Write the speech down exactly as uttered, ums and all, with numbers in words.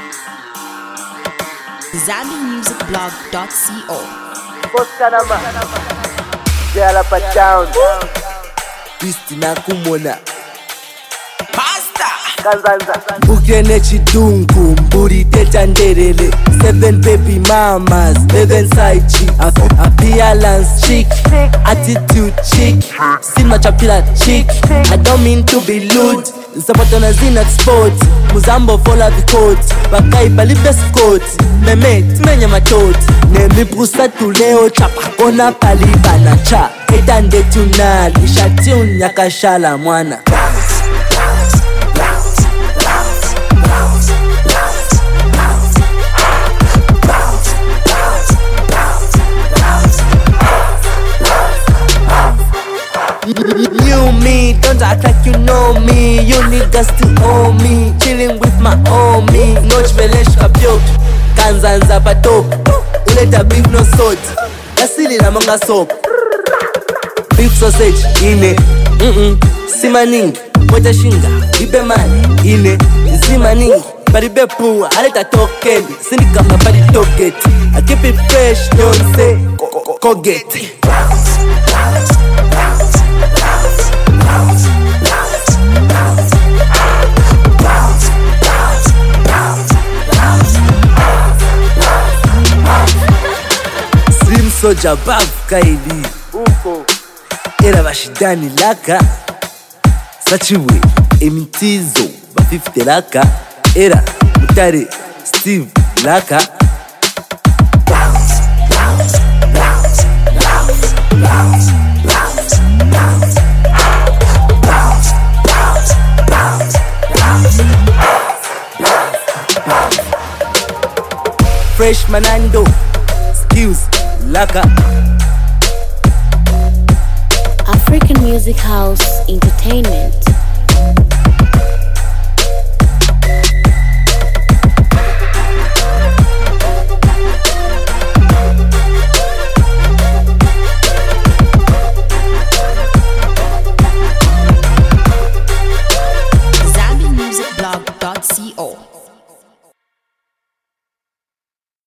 zambi music blog dot co. Poskanama Jala pa town Pisti na kumona Pasta Kanzanza Ukene chidungu mburi teta nderele Seven baby mamas, seven side chicks Appearance chick, attitude chick Sima chapila chick, I don't mean to be lewd Nsapatona zina sport, muzambo fola vikoti Bakai bali best coat, meme timenye matoti Nemi pusa tuleo chapa ona pali banacha Etande tunali, shati unyakashala mwana You me, don't act like you know me. You niggas still owe me. Chilling with my homie. Noche velesh kapyok Kanzanza patok Uleta beef no salt Gasili na manga soap Beef sausage, ine Mm-mm, sima ningi Mweta shinga, ibe mani, ine Sima ningi, baribe puwa Aleta tokendi, sindika mabari toketi I keep it fresh, don't say Kogeti Slim soja babu kaidi Uko Era bashidani laka Sachiwe emitizo ba fifty laka Era Mutare Steve laka Fresh Manando Skills Laka African Music House Entertainment.